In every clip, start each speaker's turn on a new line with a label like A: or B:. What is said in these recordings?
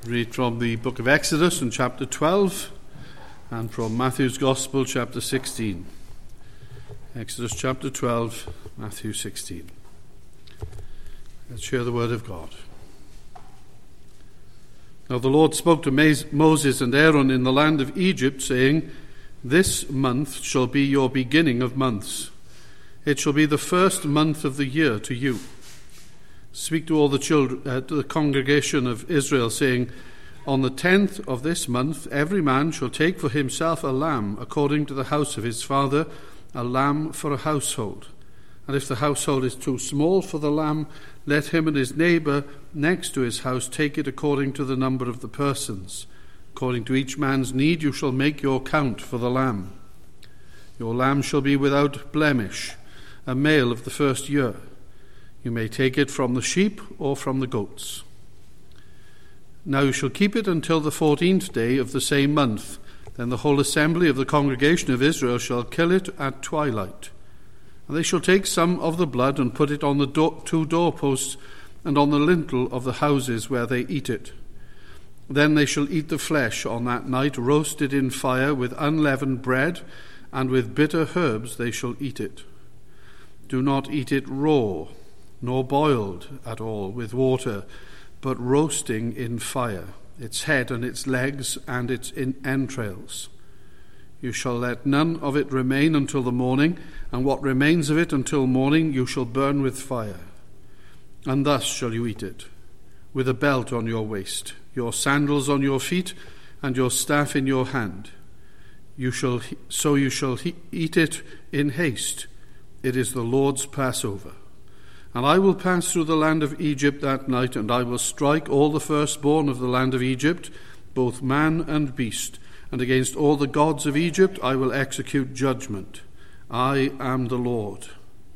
A: Read from the book of Exodus in chapter 12 and from Matthew's Gospel chapter 16. Exodus chapter 12, Matthew 16. Let's hear the word of God. Now the Lord spoke to Moses and Aaron in the land of Egypt, saying, "This month shall be your beginning of months. It shall be the first month of the year to you. Speak to all the children, to the congregation of Israel, saying, on the 10th of this month every man shall take for himself a lamb according to the house of his father, a lamb for a household. And if the household is too small for the lamb, let him and his neighbour next to his house take it according to the number of the persons. According to each man's need you shall make your count for the lamb. Your lamb shall be without blemish, a male of the first year. You may take it from the sheep or from the goats. Now you shall keep it until the 14th day of the same month. Then the whole assembly of the congregation of Israel shall kill it at twilight. And they shall take some of the blood and put it on the two doorposts and on the lintel of the houses where they eat it. Then they shall eat the flesh on that night, roasted in fire with unleavened bread, and with bitter herbs they shall eat it. Do not eat it raw, nor boiled at all with water, but roasting in fire, its head and its legs and its entrails. You shall let none of it remain until the morning, and what remains of it until morning you shall burn with fire. And thus shall you eat it, with a belt on your waist, your sandals on your feet, and your staff in your hand. You shall eat it in haste. It is the Lord's Passover. And I will pass through the land of Egypt that night, and I will strike all the firstborn of the land of Egypt, both man and beast, and against all the gods of Egypt I will execute judgment. I am the Lord.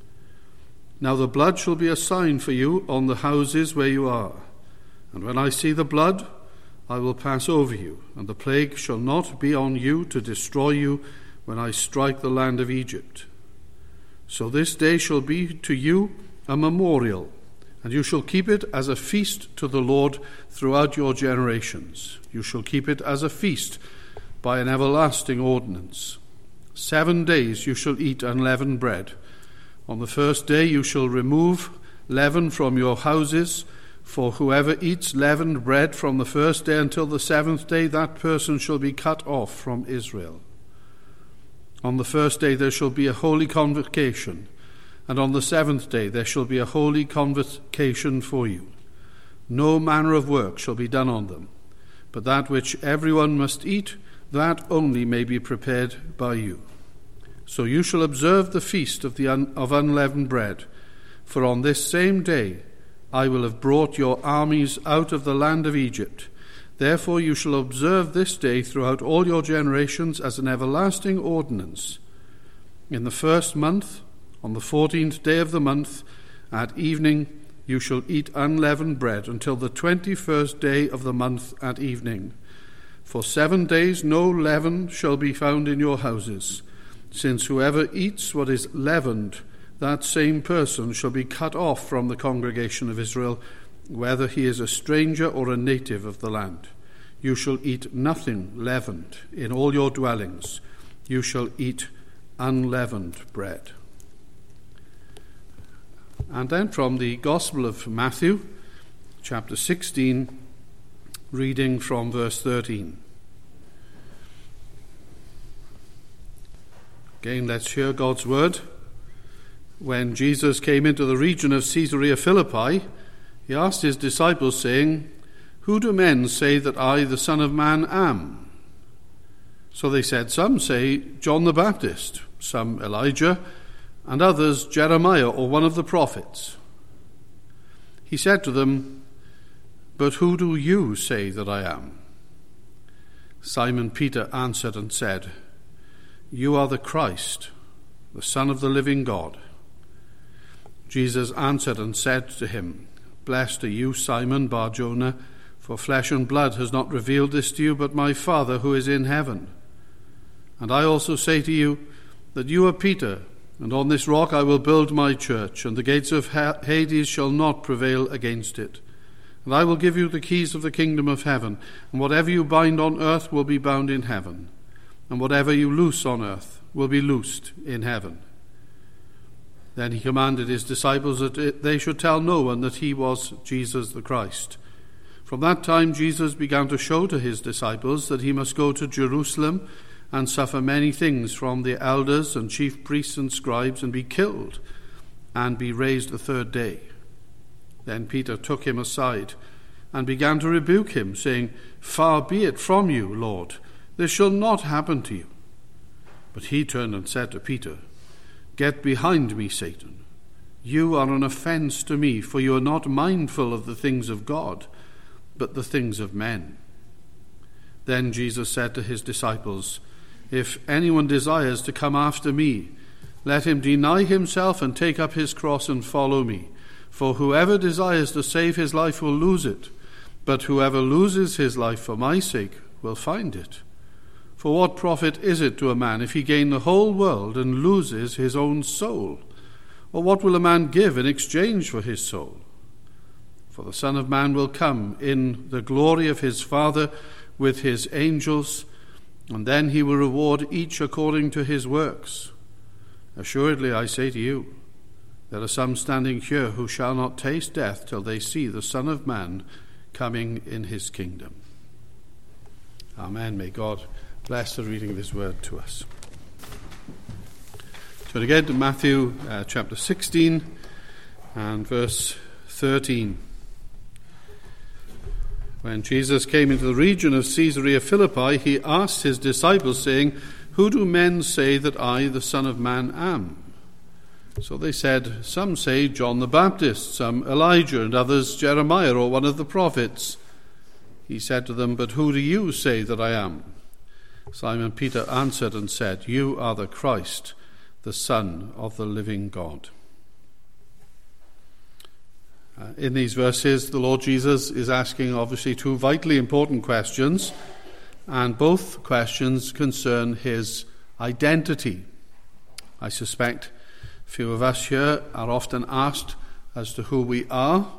A: Now the blood shall be a sign for you on the houses where you are. And when I see the blood, I will pass over you, and the plague shall not be on you to destroy you when I strike the land of Egypt. So this day shall be to you a memorial, and you shall keep it as a feast to the Lord throughout your generations. You shall keep it as a feast by an everlasting ordinance. 7 days you shall eat unleavened bread. On the first day you shall remove leaven from your houses, for whoever eats leavened bread from the first day until the 7th day, that person shall be cut off from Israel. On the first day there shall be a holy convocation, and on the 7th day there shall be a holy convocation for you. No manner of work shall be done on them, but that which everyone must eat, that only may be prepared by you. So you shall observe the feast of unleavened bread, for on this same day I will have brought your armies out of the land of Egypt. Therefore you shall observe this day throughout all your generations as an everlasting ordinance. In the first month, on the 14th day of the month, at evening, you shall eat unleavened bread until the 21st day of the month at evening. For 7 days no leaven shall be found in your houses, since whoever eats what is leavened, that same person shall be cut off from the congregation of Israel, whether he is a stranger or a native of the land. You shall eat nothing leavened in all your dwellings. You shall eat unleavened bread." And then from the Gospel of Matthew, chapter 16, reading from verse 13. Again, let's hear God's word. When Jesus came into the region of Caesarea Philippi, he asked his disciples, saying, "Who do men say that I, the Son of Man, am?" So they said, "Some say John the Baptist, some Elijah, and others Jeremiah or one of the prophets." He said to them, "But who do you say that I am?" Simon Peter answered and said, "You are the Christ, the Son of the living God." Jesus answered and said to him, "Blessed are you, Simon Bar-Jonah, for flesh and blood has not revealed this to you, but my Father who is in heaven. And I also say to you that you are Peter, and on this rock I will build my church, and the gates of Hades shall not prevail against it. And I will give you the keys of the kingdom of heaven, and whatever you bind on earth will be bound in heaven, and whatever you loose on earth will be loosed in heaven." Then he commanded his disciples that they should tell no one that he was Jesus the Christ. From that time Jesus began to show to his disciples that he must go to Jerusalem and suffer many things from the elders and chief priests and scribes, and be killed, and be raised the third day. Then Peter took him aside and began to rebuke him, saying, "Far be it from you, Lord, this shall not happen to you." But he turned and said to Peter, "Get behind me, Satan. You are an offense to me, for you are not mindful of the things of God, but the things of men." Then Jesus said to his disciples, "If anyone desires to come after me, let him deny himself and take up his cross and follow me. For whoever desires to save his life will lose it, but whoever loses his life for my sake will find it. For what profit is it to a man if he gain the whole world and loses his own soul? Or what will a man give in exchange for his soul? For the Son of Man will come in the glory of his Father with his angels, and then he will reward each according to his works. Assuredly, I say to you, there are some standing here who shall not taste death till they see the Son of Man coming in his kingdom." Amen. May God bless the reading of his word to us. So again to Matthew chapter 16 and verse 13. When Jesus came into the region of Caesarea Philippi, he asked his disciples, saying, "Who do men say that I, the Son of Man, am?" So they said, "Some say John the Baptist, some Elijah, and others Jeremiah or one of the prophets." He said to them, "But who do you say that I am?" Simon Peter answered and said, "You are the Christ, the Son of the living God." In these verses, the Lord Jesus is asking obviously two vitally important questions, and both questions concern his identity. I suspect few of us here are often asked as to who we are,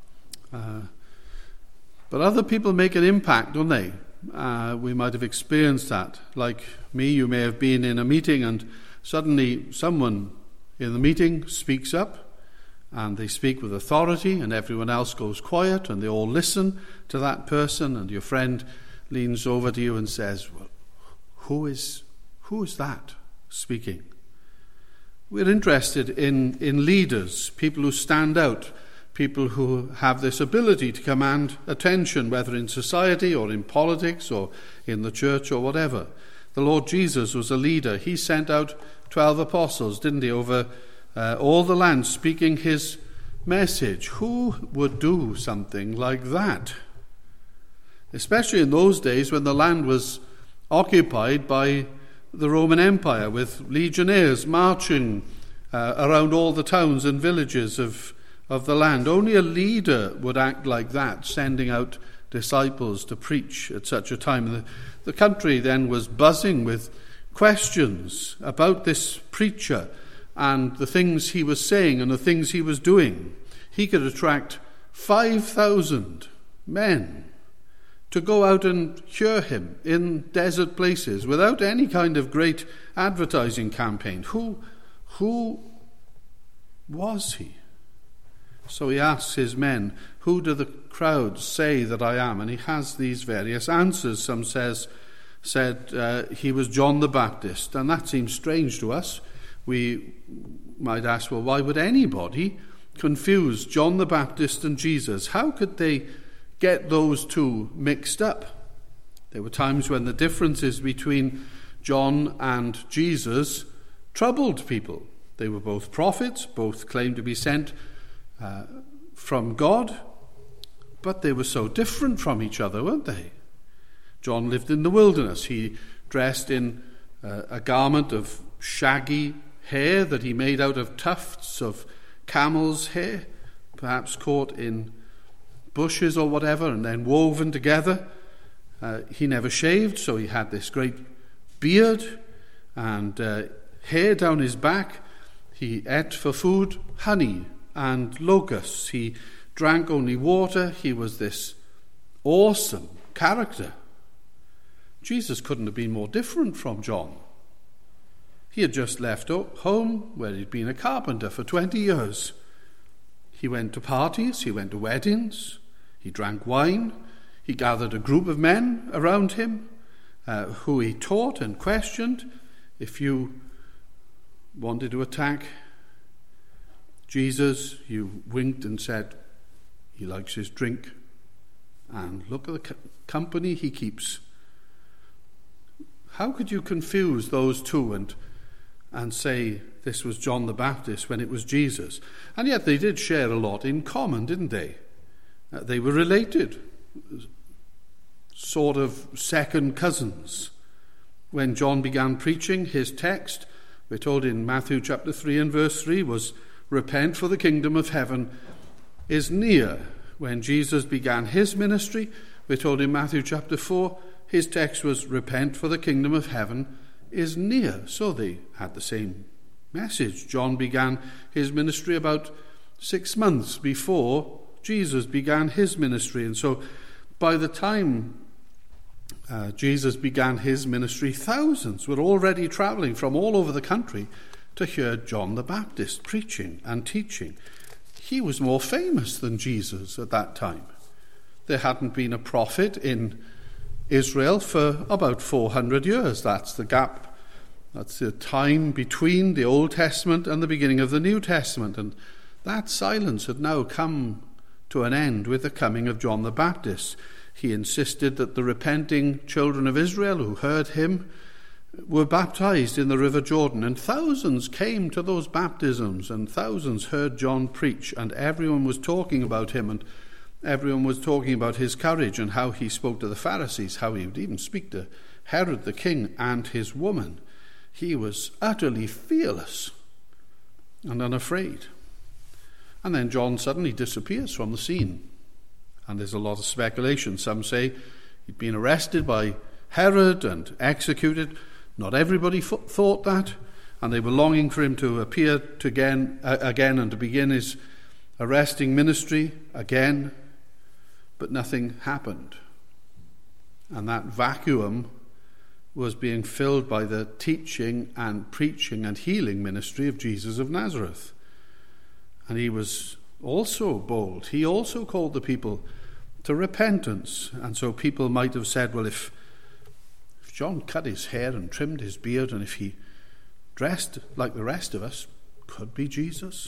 A: but other people make an impact, don't they? We might have experienced that. Like me, you may have been in a meeting and suddenly someone in the meeting speaks up, and they speak with authority, and everyone else goes quiet, and they all listen to that person, and your friend leans over to you and says, "Well, who is that speaking?" We're interested in leaders, people who stand out, people who have this ability to command attention, whether in society or in politics or in the church or whatever. The Lord Jesus was a leader. He sent out 12 apostles, didn't he, over all the land, speaking his message. Who would do something like that? Especially in those days when the land was occupied by the Roman Empire, with legionnaires marching around all the towns and villages of the land. Only a leader would act like that, sending out disciples to preach at such a time. The country then was buzzing with questions about this preacher and the things he was saying and the things he was doing. He could attract 5,000 men to go out and hear him in desert places without any kind of great advertising campaign. Who was he? So he asks his men, "Who do the crowds say that I am?" And he has these various answers. Some said he was John the Baptist, and that seems strange to us. We might ask, well, why would anybody confuse John the Baptist and Jesus? How could they get those two mixed up? There were times when the differences between John and Jesus troubled people. They were both prophets, both claimed to be sent from God, but they were so different from each other, weren't they? John lived in the wilderness. He dressed in a garment of shaggy hair that he made out of tufts of camel's hair, perhaps caught in bushes or whatever, and then woven together. He never shaved, so he had this great beard and hair down his back. He ate for food honey and locusts. He drank only water. He was this awesome character. Jesus couldn't have been more different from John. He had just left home where he'd been a carpenter for 20 years. He went to parties, he went to weddings, he drank wine, he gathered a group of men around him who he taught and questioned. If you wanted to attack Jesus, you winked and said, he likes his drink, and look at the company he keeps. How could you confuse those two and say this was John the Baptist when it was Jesus? And yet they did share a lot in common, didn't they? They were related, sort of second cousins. When John began preaching, his text, we're told in Matthew chapter 3 and verse 3, was, "Repent, for the kingdom of heaven is near." When Jesus began his ministry, we're told in Matthew chapter 4, his text was, "Repent, for the kingdom of heaven is near." So they had the same message. John began his ministry about 6 months before Jesus began his ministry. And so by the time Jesus began his ministry, thousands were already traveling from all over the country to hear John the Baptist preaching and teaching. He was more famous than Jesus at that time. There hadn't been a prophet in Israel for about 400 years. That's the gap. That's the time between the Old Testament and the beginning of the New Testament. And that silence had now come to an end with the coming of John the Baptist. He insisted that the repenting children of Israel who heard him were baptized in the River Jordan, and thousands came to those baptisms, and thousands heard John preach, and everyone was talking about him, and everyone was talking about his courage and how he spoke to the Pharisees, how he would even speak to Herod the king and his woman. He was utterly fearless and unafraid. And then John suddenly disappears from the scene. And there's a lot of speculation. Some say he'd been arrested by Herod and executed. Not everybody thought that. And they were longing for him to appear again and to begin his arresting ministry again. But nothing happened. And that vacuum was being filled by the teaching and preaching and healing ministry of Jesus of Nazareth. And he was also bold. He also called the people to repentance. And so people might have said, well, if John cut his hair and trimmed his beard, and if he dressed like the rest of us, could be Jesus.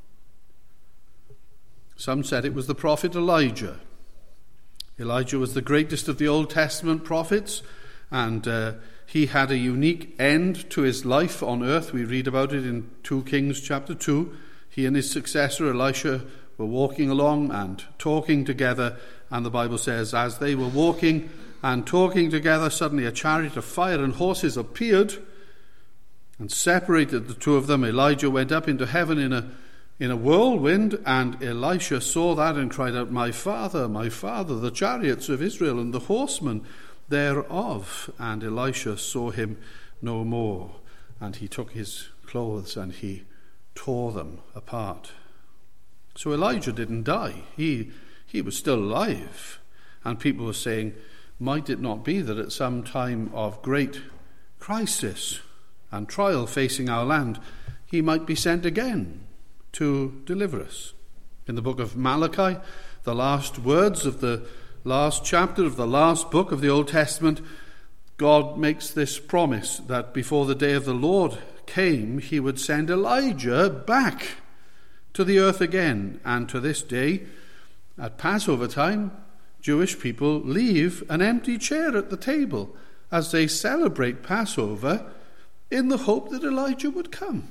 A: Some said it was the prophet Elijah. Elijah was the greatest of the Old Testament prophets, and he had a unique end to his life on earth. We read about it in 2 Kings chapter 2. He and his successor Elisha were walking along and talking together, and the Bible says, as they were walking and talking together, suddenly a chariot of fire and horses appeared and separated the two of them. Elijah went up into heaven in a whirlwind, and Elisha saw that and cried out, my father, the chariots of Israel and the horsemen thereof. And Elisha saw him no more, and he took his clothes and he tore them apart. So Elijah didn't die. He was still alive. And people were saying, might it not be that at some time of great crisis and trial facing our land, he might be sent again to deliver us? In the book of Malachi, the last words of the last chapter of the last book of the Old Testament, God makes this promise that before the day of the Lord came, he would send Elijah back to the earth again. And to this day, at Passover time, Jewish people leave an empty chair at the table as they celebrate Passover in the hope that Elijah would come.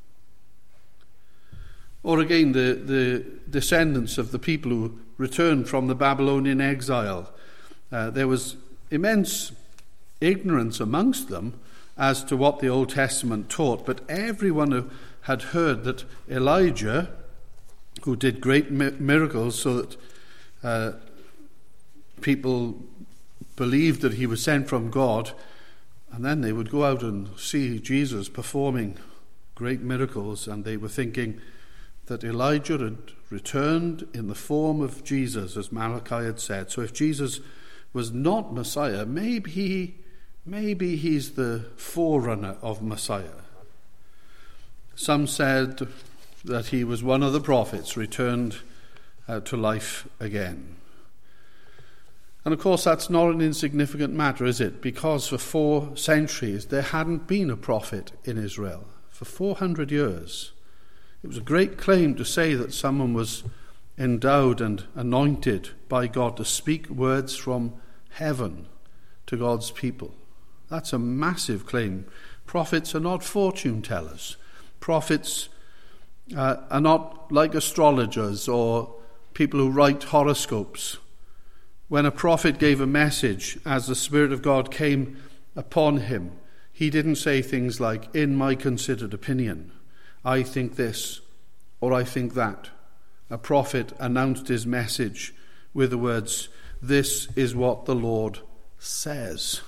A: Or again, the descendants of the people who returned from the Babylonian exile. There was immense ignorance amongst them as to what the Old Testament taught, but everyone who had heard that Elijah, who did great miracles so that people believed that he was sent from God, and then they would go out and see Jesus performing great miracles, and they were thinking, that Elijah had returned in the form of Jesus, as Malachi had said. So if Jesus was not Messiah, maybe he's the forerunner of Messiah. Some said that he was one of the prophets returned to life again. And of course that's not an insignificant matter, is it? Because for 4 centuries there hadn't been a prophet in Israel. For 400 years. It was a great claim to say that someone was endowed and anointed by God to speak words from heaven to God's people. That's a massive claim. Prophets are not fortune tellers. Prophets are not like astrologers or people who write horoscopes. When a prophet gave a message as the Spirit of God came upon him, he didn't say things like, "In my considered opinion, I think this or I think that." A prophet announced his message with the words, "This is what the Lord says."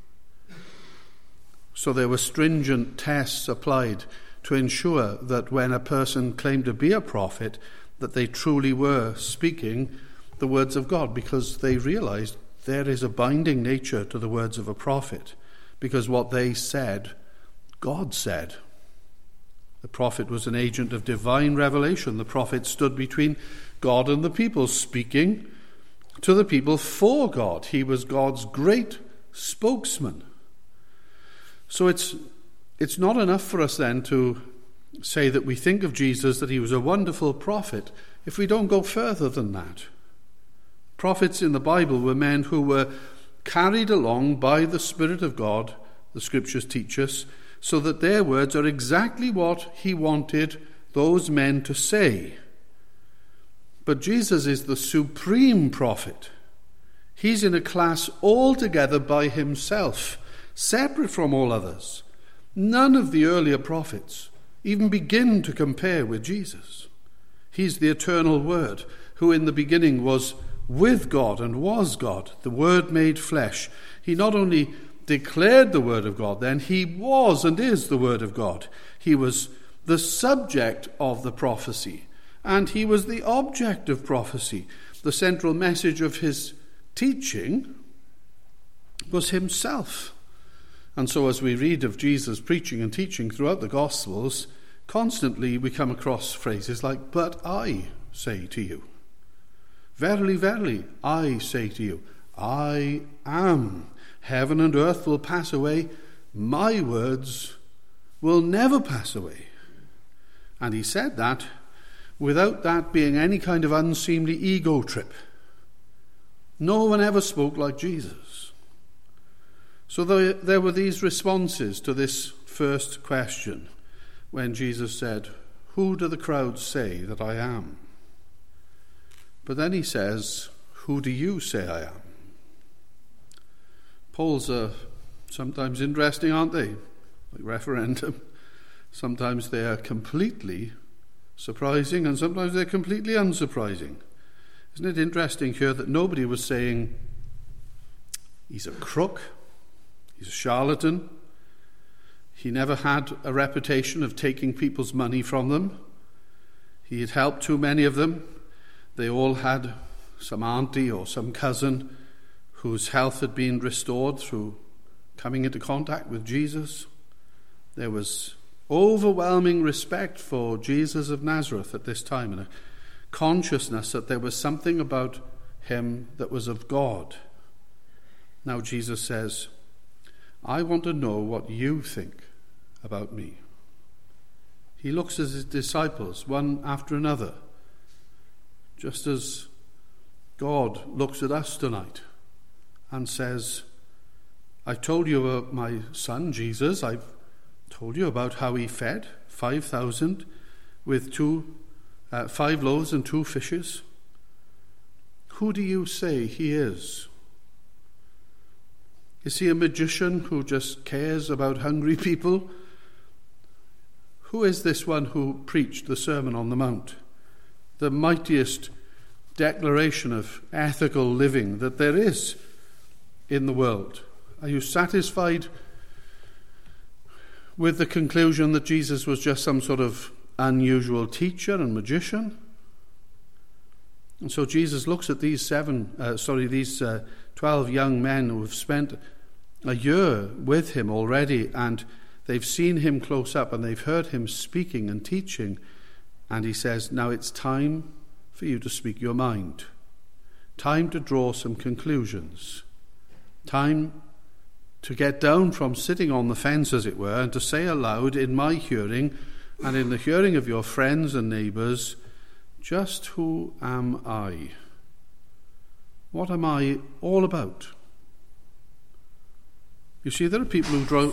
A: So there were stringent tests applied to ensure that when a person claimed to be a prophet, that they truly were speaking the words of God, because they realized there is a binding nature to the words of a prophet, because what they said, God said. The prophet was an agent of divine revelation. The prophet stood between God and the people, speaking to the people for God. He was God's great spokesman. So it's not enough for us then to say that we think of Jesus, that he was a wonderful prophet, if we don't go further than that. Prophets in the Bible were men who were carried along by the Spirit of God, the Scriptures teach us, so that their words are exactly what he wanted those men to say. But Jesus is the supreme prophet. He's in a class altogether by himself, separate from all others. None of the earlier prophets even begin to compare with Jesus. He's the eternal Word, who in the beginning was with God and was God, the Word made flesh. He not only declared the Word of God, then he was and is the Word of God. He was the subject of the prophecy, and he was the object of prophecy. The central message of his teaching was himself. And so as we read of Jesus preaching and teaching throughout the Gospels, constantly we come across phrases like, "But I say to you. Verily, verily, I say to you, I am. Heaven and earth will pass away. My words will never pass away." And he said that without that being any kind of unseemly ego trip. No one ever spoke like Jesus. So there were these responses to this first question when Jesus said, "Who do the crowds say that I am?" But then he says, "Who do you say I am?" Polls are sometimes interesting, aren't they? Like referendum. Sometimes they are completely surprising and sometimes they're completely unsurprising. Isn't it interesting here that nobody was saying, "He's a crook, he's a charlatan, he never had a reputation of taking people's money from them, he had helped too many of them, they all had some auntie or some cousin whose health had been restored through coming into contact with Jesus." There was overwhelming respect for Jesus of Nazareth at this time, and a consciousness that there was something about him that was of God. Now Jesus says, "I want to know what you think about me." He looks at his disciples one after another, just as God looks at us tonight and says, "I told you about my son Jesus. I've told you about how he fed 5,000 with 5 loaves and 2 fishes. Who do you say he is? Is he a magician who just cares about hungry people? Who is this one who preached the Sermon on the Mount, the mightiest declaration of ethical living that there is in the world? Are you satisfied with the conclusion that Jesus was just some sort of unusual teacher and magician. And so Jesus looks at these 12 young men who have spent a year with him already, and they've seen him close up and they've heard him speaking and teaching, and he says, now it's time for you to speak your mind. Time to draw some conclusions. Time to get down from sitting on the fence, as it were, and to say aloud in my hearing and in the hearing of your friends and neighbours, just who am I? What am I all about? You see, there are people who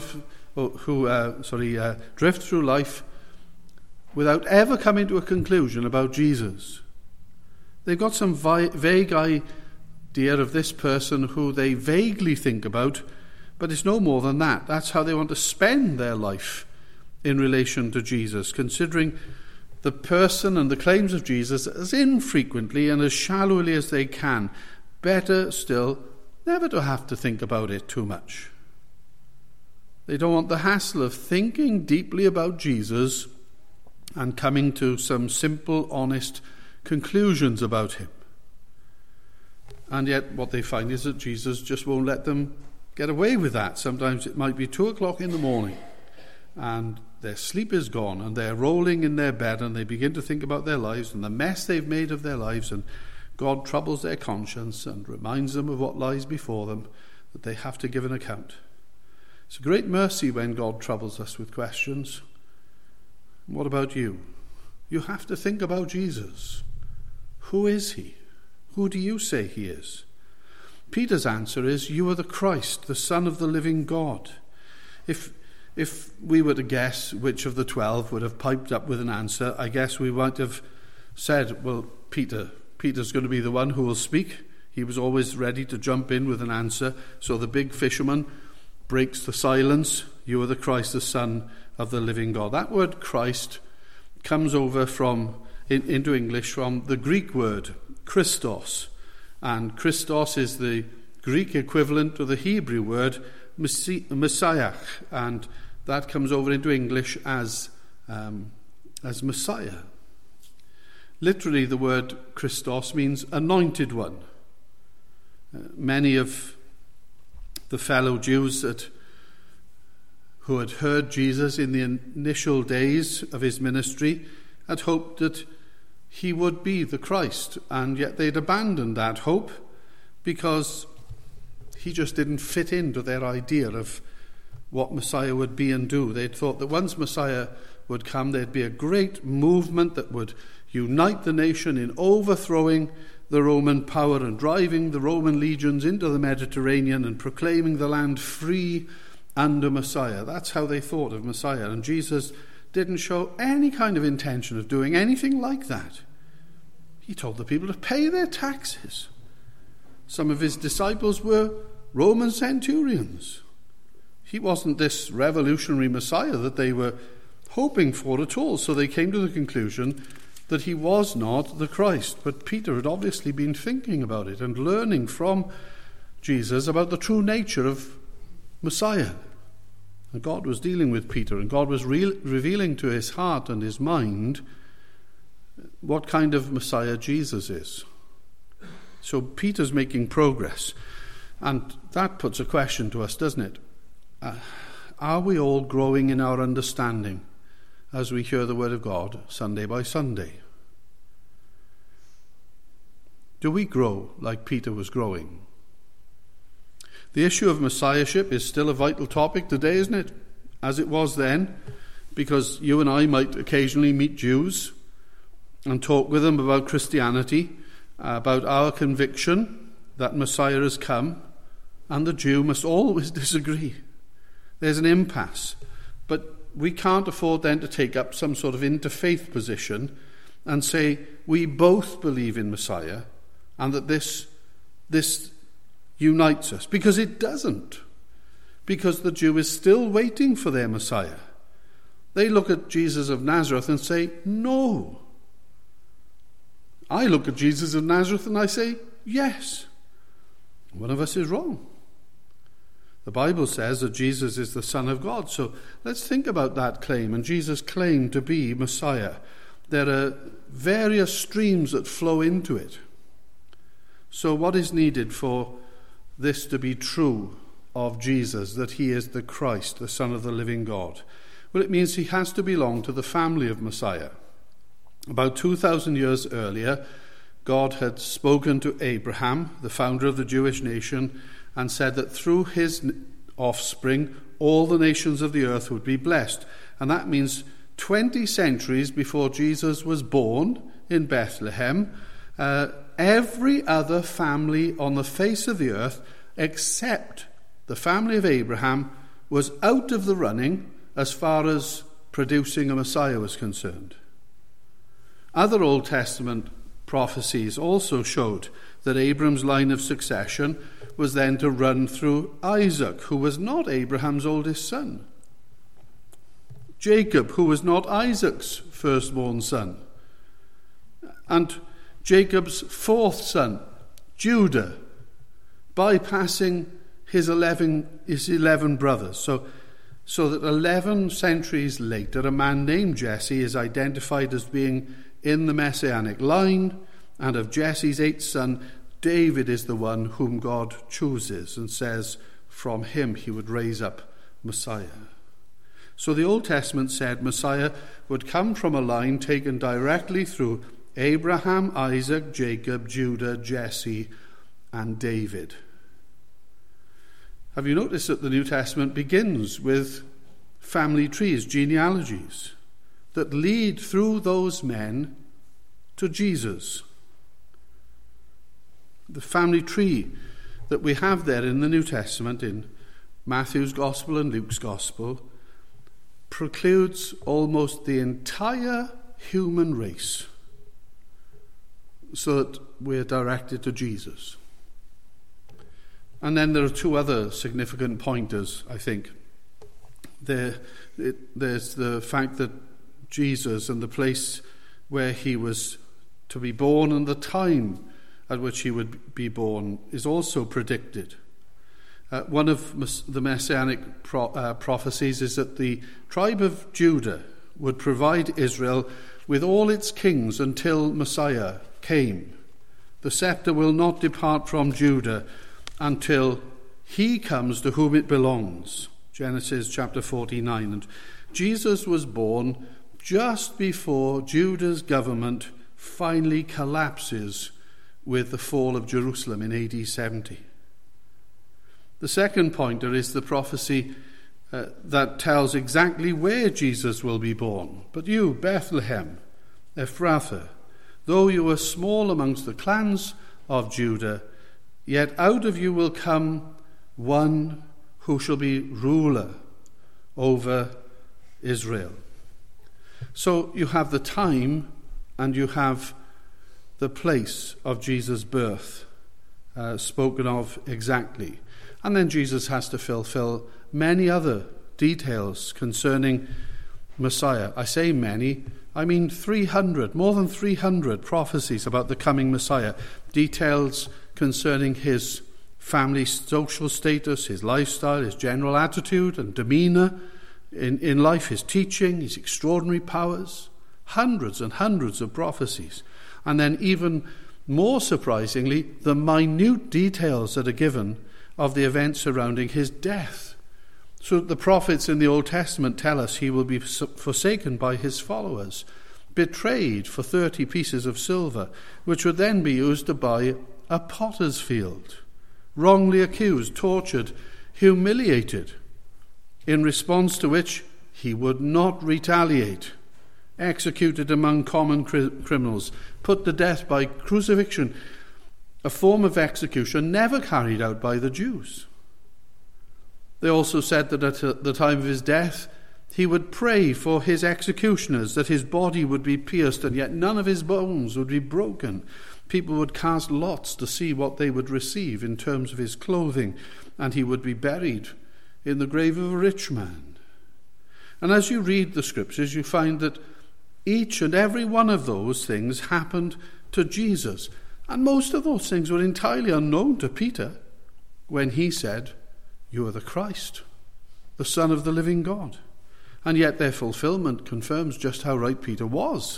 A: drift through life without ever coming to a conclusion about Jesus. They've got some vague idea of this person who they vaguely think about, but it's no more than that. That's how they want to spend their life in relation to Jesus, considering the person and the claims of Jesus as infrequently and as shallowly as they can. Better still, never to have to think about it too much. They don't want the hassle of thinking deeply about Jesus and coming to some simple, honest conclusions about him. And yet what they find is that Jesus just won't let them get away with that. Sometimes it might be 2:00 in the morning and their sleep is gone and they're rolling in their bed and they begin to think about their lives and the mess they've made of their lives, and God troubles their conscience and reminds them of what lies before them, that they have to give an account. It's a great mercy when God troubles us with questions. What about you? You have to think about Jesus. Who is he? Who do you say he is? Peter's answer is, you are the Christ, the Son of the living God. If we were to guess which of the 12 would have piped up with an answer, I guess we might have said, well, Peter's going to be the one who will speak. He was always ready to jump in with an answer. So the big fisherman breaks the silence. You are the Christ, the Son of the living God. That word Christ comes over into English from the Greek word Christos. And Christos is the Greek equivalent to the Hebrew word Messiah. And that comes over into English as Messiah. Literally, the word Christos means anointed one. Many of the fellow Jews who had heard Jesus in the initial days of his ministry had hoped that he would be the Christ, and yet they'd abandoned that hope because he just didn't fit into their idea of what Messiah would be and do. They'd thought that once Messiah would come, there'd be a great movement that would unite the nation in overthrowing the Roman power and driving the Roman legions into the Mediterranean and proclaiming the land free under Messiah. That's how they thought of Messiah. And Jesus didn't show any kind of intention of doing anything like that. He told the people to pay their taxes. Some of his disciples were Roman centurions. He wasn't this revolutionary Messiah that they were hoping for at all. So they came to the conclusion that he was not the Christ. But Peter had obviously been thinking about it and learning from Jesus about the true nature of Messiah. And God was dealing with Peter, and God was revealing to his heart and his mind what kind of Messiah Jesus is. So Peter's making progress. And that puts a question to us, doesn't it? Are we all growing in our understanding as we hear the word of God Sunday by Sunday? Do we grow like Peter was growing? The issue of Messiahship is still a vital topic today, isn't it? As it was then, because you and I might occasionally meet Jews and talk with them about Christianity, about our conviction that Messiah has come, and the Jew must always disagree. There's an impasse. But we can't afford then to take up some sort of interfaith position and say we both believe in Messiah and that this unites us, because it doesn't. Because the Jew is still waiting for their Messiah. They look at Jesus of Nazareth and say, no. I look at Jesus of Nazareth and I say, yes. One of us is wrong. The Bible says that Jesus is the Son of God. So let's think about that claim, and Jesus claimed to be Messiah. There are various streams that flow into it. So what is needed for this to be true of Jesus, that he is the Christ, the Son of the living God? Well, it means he has to belong to the family of Messiah. About 2,000 years earlier, God had spoken to Abraham, the founder of the Jewish nation, and said that through his offspring, all the nations of the earth would be blessed. And that means 20 centuries before Jesus was born in Bethlehem, every other family on the face of the earth, except the family of Abraham, was out of the running as far as producing a Messiah was concerned. Other Old Testament prophecies also showed that Abram's line of succession was then to run through Isaac, who was not Abraham's oldest son. Jacob, who was not Isaac's firstborn son. And Jacob's fourth son, Judah, bypassing his 11 brothers. So that 11 centuries later, a man named Jesse is identified as being in the Messianic line, and of Jesse's 8th son, David is the one whom God chooses and says from him he would raise up Messiah. So the Old Testament said Messiah would come from a line taken directly through Abraham, Isaac, Jacob, Judah, Jesse, and David. Have you noticed that the New Testament begins with family trees, genealogies, that lead through those men to Jesus? The family tree that we have there in the New Testament, in Matthew's Gospel and Luke's Gospel, precludes almost the entire human race, so that we're directed to Jesus. And then there are two other significant pointers, I think. There's the fact that Jesus and the place where he was to be born and the time at which he would be born is also predicted. One of the messianic prophecies is that the tribe of Judah would provide Israel with all its kings until Messiah came. The scepter will not depart from Judah until he comes to whom it belongs. Genesis chapter 49. And Jesus was born just before Judah's government finally collapses with the fall of Jerusalem in AD 70. The second pointer is the prophecy that tells exactly where Jesus will be born. But you, Bethlehem, Ephrathah, though you are small amongst the clans of Judah, yet out of you will come one who shall be ruler over Israel. So you have the time and you have the place of Jesus' birth spoken of exactly. And then Jesus has to fulfill many other details concerning Messiah. I say many, I mean 300, more than 300 prophecies about the coming Messiah. Details concerning his family social status, his lifestyle, his general attitude and demeanor in life, his teaching, his extraordinary powers. Hundreds and hundreds of prophecies. And then even more surprisingly, the minute details that are given of the events surrounding his death. So the prophets in the Old Testament tell us he will be forsaken by his followers, betrayed for 30 pieces of silver, which would then be used to buy a potter's field, wrongly accused, tortured, humiliated, in response to which he would not retaliate, executed among common criminals, put to death by crucifixion, a form of execution never carried out by the Jews. They also said that at the time of his death, he would pray for his executioners, that his body would be pierced, and yet none of his bones would be broken. People would cast lots to see what they would receive in terms of his clothing, and he would be buried in the grave of a rich man. And as you read the scriptures, you find that each and every one of those things happened to Jesus. And most of those things were entirely unknown to Peter when he said, You are the Christ, the Son of the living God. And yet their fulfillment confirms just how right Peter was.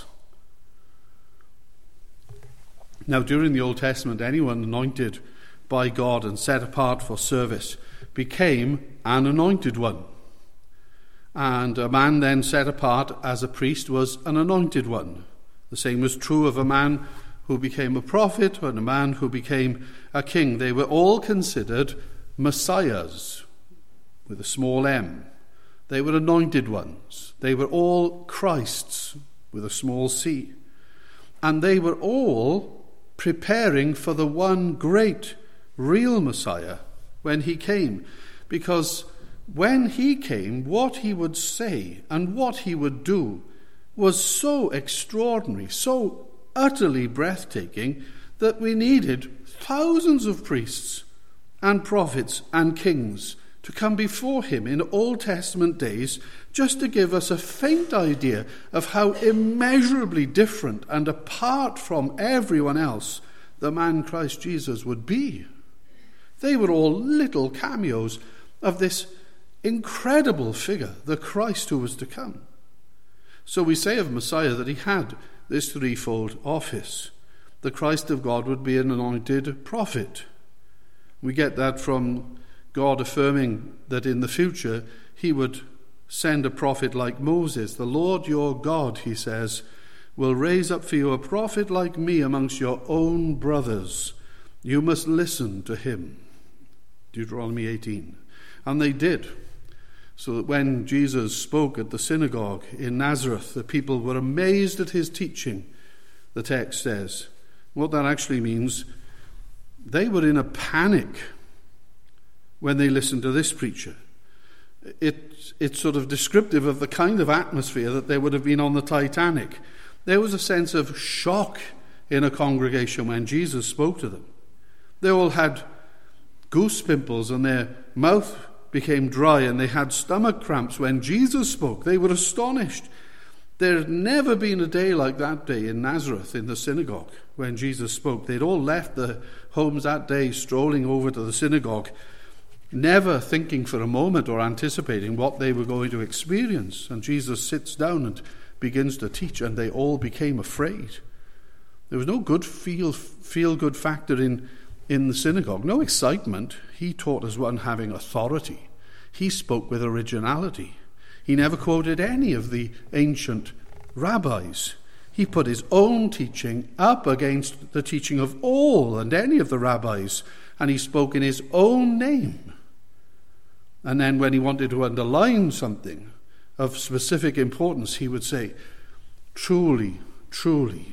A: Now, during the Old Testament, anyone anointed by God and set apart for service became an anointed one. And a man then set apart as a priest was an anointed one. The same was true of a man who became a prophet and a man who became a king. They were all considered messiahs with a small m. They were anointed ones. They were all Christs with a small c. And they were all preparing for the one great, real Messiah when he came. Because when he came, what he would say and what he would do was so extraordinary, so utterly breathtaking, that we needed thousands of priests and prophets and kings to come before him in Old Testament days just to give us a faint idea of how immeasurably different and apart from everyone else the man Christ Jesus would be. They were all little cameos of this incredible figure, the Christ who was to come. So we say of Messiah that he had this threefold office. The Christ of God would be an anointed prophet. We get that from God affirming that in the future he would send a prophet like Moses. The Lord your God, he says, will raise up for you a prophet like me amongst your own brothers. You must listen to him. Deuteronomy 18. And they did. So that when Jesus spoke at the synagogue in Nazareth, the people were amazed at his teaching, the text says. What that actually means, they were in a panic when they listened to this preacher. It's sort of descriptive of the kind of atmosphere that there would have been on the Titanic. There was a sense of shock in a congregation when Jesus spoke to them. They all had goose pimples and their mouth became dry and they had stomach cramps when Jesus spoke. They were astonished. There had never been a day like that day in Nazareth in the synagogue when Jesus spoke. They'd all left their homes that day strolling over to the synagogue, never thinking for a moment or anticipating what they were going to experience. And Jesus sits down and begins to teach, and they all became afraid. There was no good feel-good factor in the synagogue, no excitement. He taught as one having authority. He spoke with originality. He never quoted any of the ancient rabbis. He put his own teaching up against the teaching of all and any of the rabbis, and he spoke in his own name. And then when he wanted to underline something of specific importance, he would say, "Truly, truly,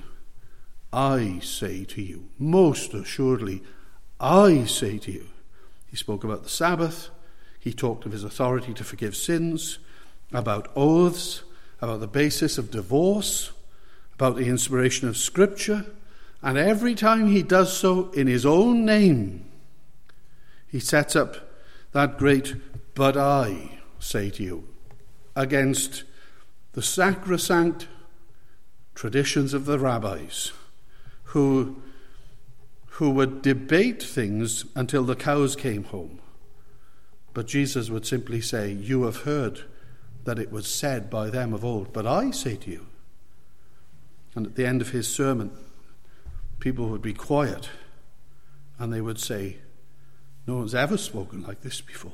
A: I say to you, most assuredly, I say to you." He spoke about the Sabbath. He talked of his authority to forgive sins, about oaths, about the basis of divorce, about the inspiration of Scripture. And every time he does so in his own name, he sets up that great "but I say to you" against the sacrosanct traditions of the rabbis who would debate things until the cows came home. But Jesus would simply say, "You have heard that it was said by them of old, but I say to you." And at the end of his sermon, people would be quiet and they would say, "No one's ever spoken like this before."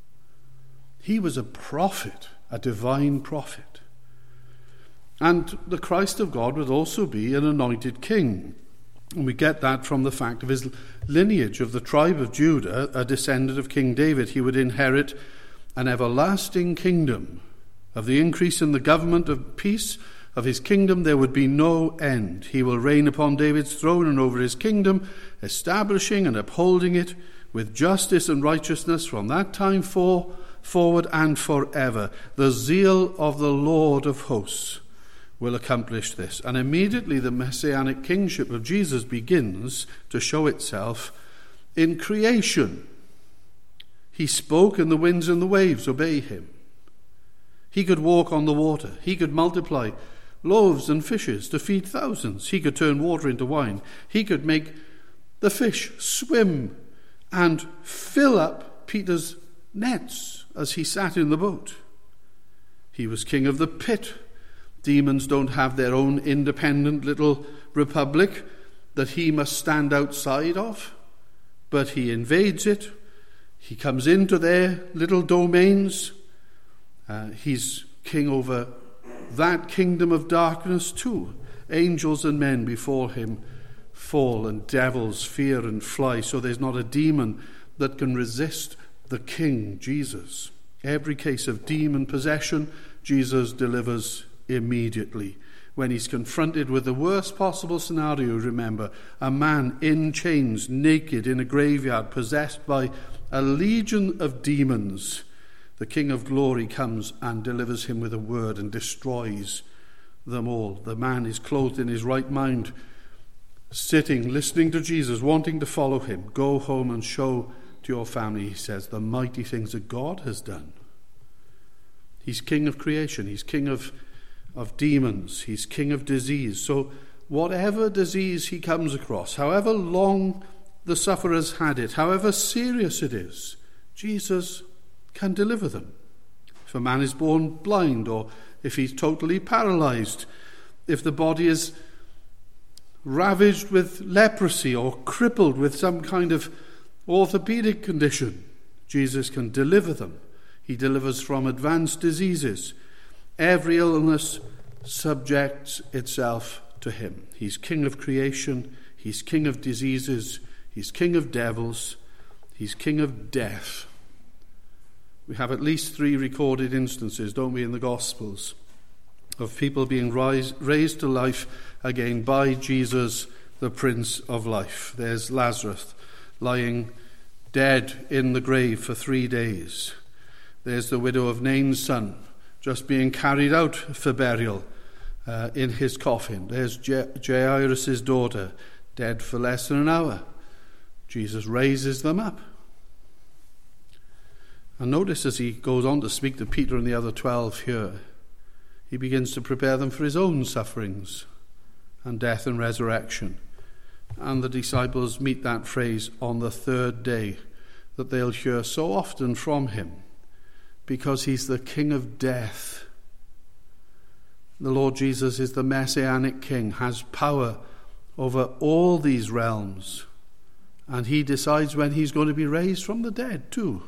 A: He was a prophet, a divine prophet. And the Christ of God would also be an anointed king. And we get that from the fact of his lineage of the tribe of Judah, a descendant of King David. He would inherit an everlasting kingdom. Of the increase in the government of peace of his kingdom, there would be no end. He will reign upon David's throne and over his kingdom, establishing and upholding it with justice and righteousness from that time forward and forever. The zeal of the Lord of hosts will accomplish this. And immediately the messianic kingship of Jesus begins to show itself in creation. He spoke and the winds and the waves obey him. He could walk on the water. He could multiply loaves and fishes to feed thousands. He could turn water into wine. He could make the fish swim and fill up Peter's nets as he sat in the boat. He was king of the pit. Demons don't have their own independent little republic that he must stand outside of, but he invades it. He comes into their little domains. He's king over that kingdom of darkness too. Angels and men before him fall, and devils fear and fly. So there's not a demon that can resist the King, Jesus. Every case of demon possession, Jesus delivers immediately. When he's confronted with the worst possible scenario, remember, a man in chains, naked, in a graveyard, possessed by a legion of demons, the King of Glory comes and delivers him with a word and destroys them all. The man is clothed in his right mind, sitting, listening to Jesus, wanting to follow him. Go home and show to your family, he says, the mighty things that God has done. He's king of creation. He's king of demons. He's king of disease. So whatever disease he comes across, however long the sufferer's had it, however serious it is, Jesus can deliver them. If a man is born blind, or if he's totally paralyzed, if the body is ravaged with leprosy or crippled with some kind of orthopedic condition, Jesus can deliver them. He delivers from advanced diseases. Every illness subjects itself to him. He's king of creation. He's king of diseases. He's king of devils. He's king of death. We have at least 3 recorded instances, don't we, in the Gospels, of people being raised to life again by Jesus, the Prince of Life. There's Lazarus lying dead in the grave for 3 days. There's the widow of Nain's son just being carried out for burial in his coffin. There's Jairus' daughter, dead for less than an hour. Jesus raises them up. And notice as he goes on to speak to Peter and the other 12 here, he begins to prepare them for his own sufferings and death and resurrection. And the disciples meet that phrase, on the 3rd day, that they'll hear so often from him, because he's the king of death. The Lord Jesus is the Messianic king, has power over all these realms, and he decides when he's going to be raised from the dead too.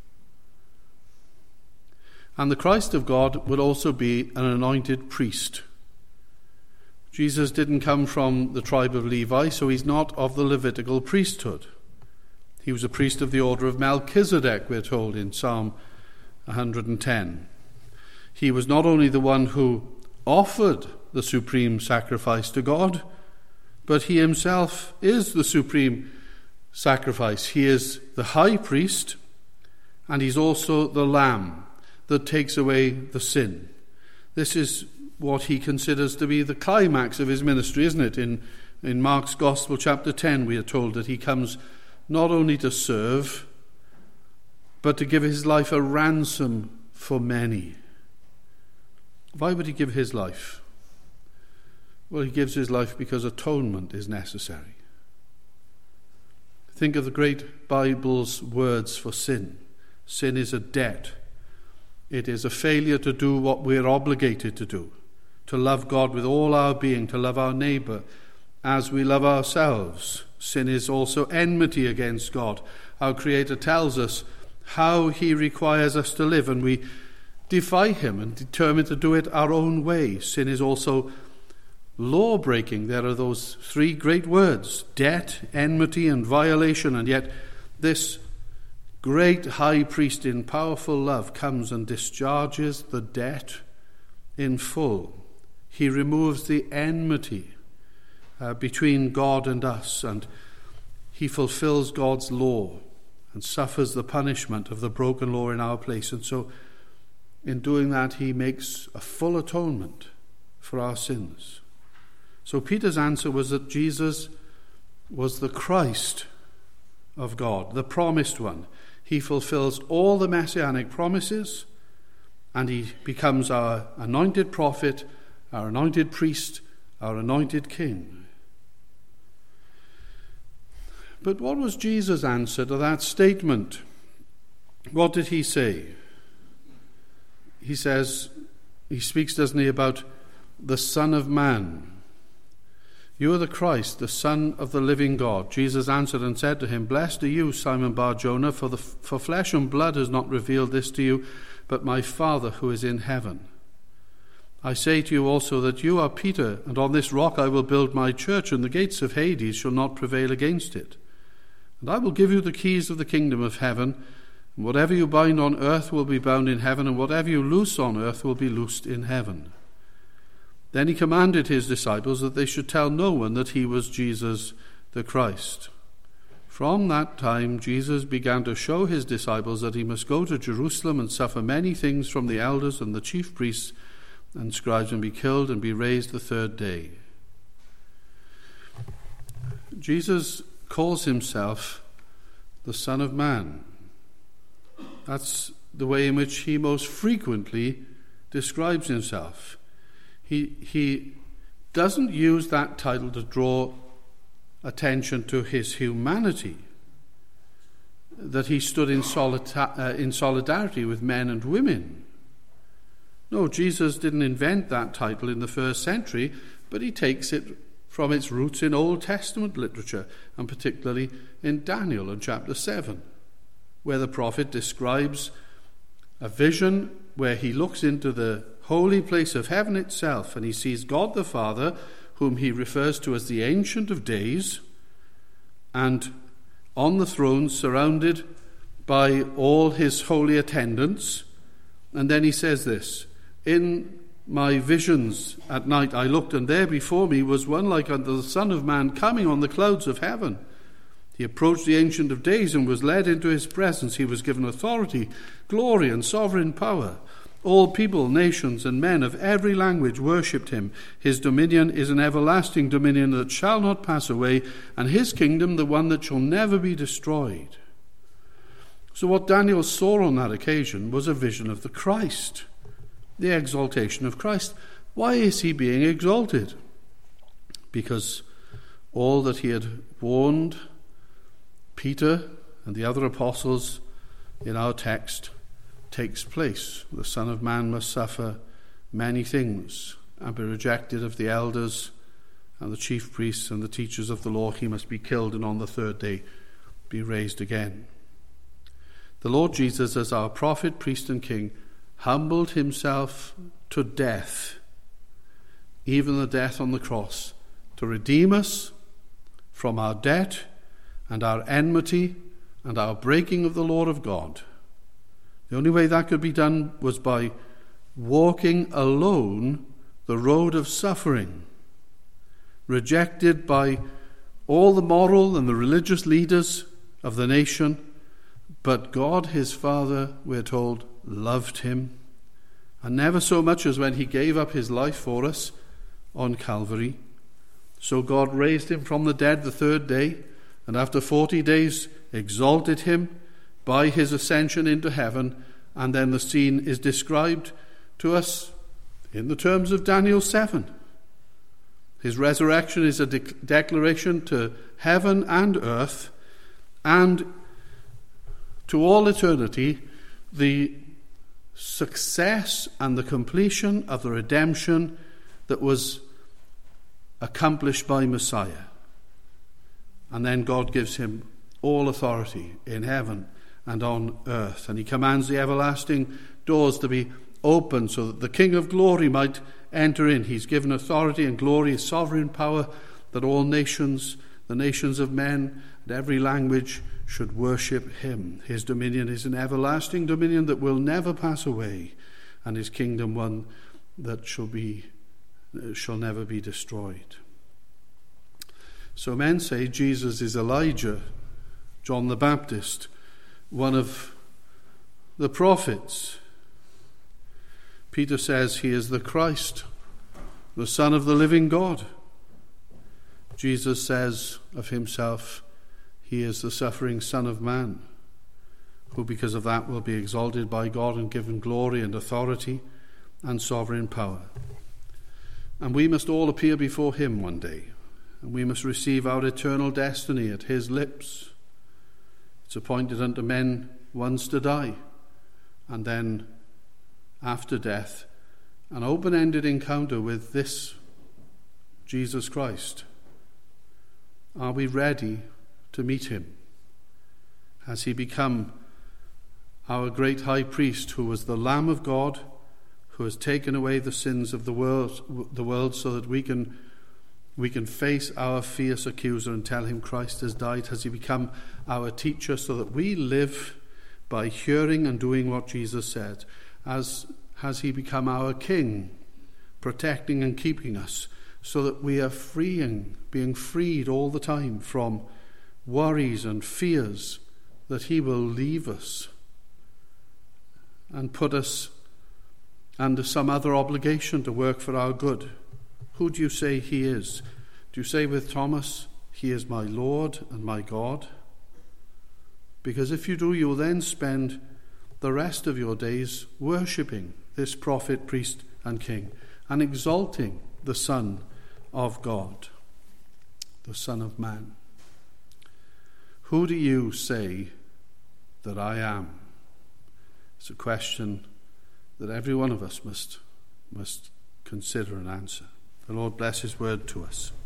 A: And the Christ of God would also be an anointed priest. Jesus didn't come from the tribe of Levi, so he's not of the Levitical priesthood. He was a priest of the order of Melchizedek, we're told in Psalm 110. He was not only the one who offered the supreme sacrifice to God, but he himself is the supreme sacrifice. He is the high priest, and he's also the lamb that takes away the sin. This is what he considers to be the climax of his ministry, isn't it? In Mark's Gospel, chapter 10, we are told that he comes not only to serve, but to give his life a ransom for many. Why would he give his life? Well, he gives his life because atonement is necessary. Think of the great Bible's words for sin. Sin is a debt. It is a failure to do what we're obligated to do, to love God with all our being, to love our neighbour as we love ourselves. Sin is also enmity against God. Our Creator tells us how he requires us to live, and we defy him and determine to do it our own way. Sin is also law-breaking. There are those 3 great words, debt, enmity, and violation, and yet this great high priest in powerful love comes and discharges the debt in full. He removes the enmity between God and us, and he fulfills God's law and suffers the punishment of the broken law in our place. And so in doing that, he makes a full atonement for our sins. So Peter's answer was that Jesus was the Christ of God, the promised one. He fulfills all the messianic promises, and he becomes our anointed prophet, our anointed priest, our anointed king. But what was Jesus' answer to that statement? What did he say? He speaks, doesn't he, about the Son of Man. You are the Christ, the Son of the living God. Jesus answered and said to him, Blessed are you, Simon Bar-Jonah, for flesh and blood has not revealed this to you, but my Father who is in heaven. I say to you also that you are Peter, and on this rock I will build my church, and the gates of Hades shall not prevail against it. And I will give you the keys of the kingdom of heaven, and whatever you bind on earth will be bound in heaven, and whatever you loose on earth will be loosed in heaven. Then he commanded his disciples that they should tell no one that he was Jesus the Christ. From that time Jesus began to show his disciples that he must go to Jerusalem and suffer many things from the elders and the chief priests and scribes, and be killed and be raised the third day. Jesus calls himself the Son of Man. That's the way in which he most frequently describes himself. He doesn't use that title to draw attention to his humanity, that he stood in solidarity with men and women. No, Jesus didn't invent that title in the first century, but he takes it from its roots in Old Testament literature, and particularly in Daniel in chapter 7, where the prophet describes a vision where he looks into the holy place of heaven itself, and he sees God the Father, whom he refers to as the Ancient of Days, and on the throne surrounded by all his holy attendants. And then he says this, In my visions at night I looked, and there before me was one like unto the Son of Man coming on the clouds of heaven. He approached the Ancient of Days and was led into his presence. He was given authority, glory, and sovereign power. All people, nations, and men of every language worshipped him. His dominion is an everlasting dominion that shall not pass away, and his kingdom the one that shall never be destroyed. So what Daniel saw on that occasion was a vision of the Christ, the exaltation of Christ. Why is he being exalted? Because all that he had warned Peter and the other apostles in our text takes place. The Son of Man must suffer many things and be rejected of the elders and the chief priests and the teachers of the law. He must be killed and on the third day be raised again. The Lord Jesus, as our prophet, priest, and king, humbled himself to death, even the death on the cross, to redeem us from our debt and our enmity and our breaking of the law of God. The only way that could be done was by walking alone the road of suffering, rejected by all the moral and the religious leaders of the nation. But God, his Father, we're told, loved him, and never so much as when he gave up his life for us on Calvary. So God raised him from the dead the third day, and after 40 days exalted him by his ascension into heaven. And then the scene is described to us in the terms of Daniel 7. His resurrection is a declaration to heaven and earth, and to all eternity, the success and the completion of the redemption that was accomplished by Messiah. And then God gives him all authority in heaven and on earth, and he commands the everlasting doors to be opened so that the King of glory might enter in. He's given authority and glory, sovereign power, that all nations, the nations of men and every language, should worship him. His dominion is an everlasting dominion that will never pass away, and his kingdom one that shall never be destroyed. So men say Jesus is Elijah, John the Baptist, one of the prophets. Peter says he is the Christ, the Son of the living God. Jesus says of himself, he is the suffering Son of Man, who because of that will be exalted by God and given glory and authority and sovereign power. And we must all appear before him one day, and we must receive our eternal destiny at his lips. It's appointed unto men once to die, and then after death, an open-ended encounter with this Jesus Christ. Are we ready to meet him? Has he become our great high priest, who was the Lamb of God, who has taken away the sins of the world so that we can face our fierce accuser and tell him Christ has died? Has he become our teacher so that we live by hearing and doing what Jesus said? Has he become our king, protecting and keeping us so that we are being freed all the time from worries and fears that he will leave us and put us under some other obligation to work for our good? Who do you say he is? Do you say with Thomas, he is my Lord and my God? Because if you do, you'll then spend the rest of your days worshipping this prophet, priest and king, and exalting the Son of God, the Son of Man. Who do you say that I am? It's a question that every one of us must consider and answer. The Lord bless his word to us.